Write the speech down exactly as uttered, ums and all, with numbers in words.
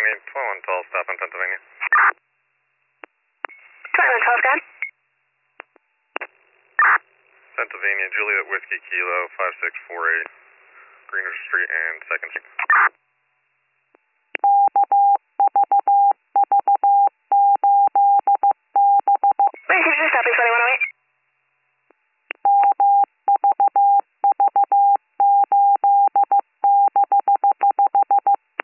need twelve one twelve stop in Pennsylvania. twelve one twelve, down. Pennsylvania, Juliet Whiskey Kilo, five six four eight, Greenwich Street and second Street.